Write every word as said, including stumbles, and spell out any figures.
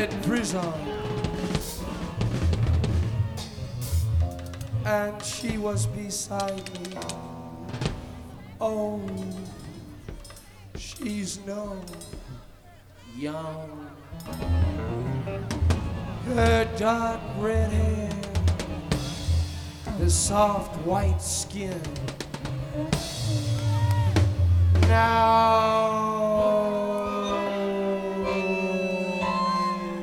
in prison, and she was beside me. Oh, she's no young. Her dark red hair, the soft white skin. Now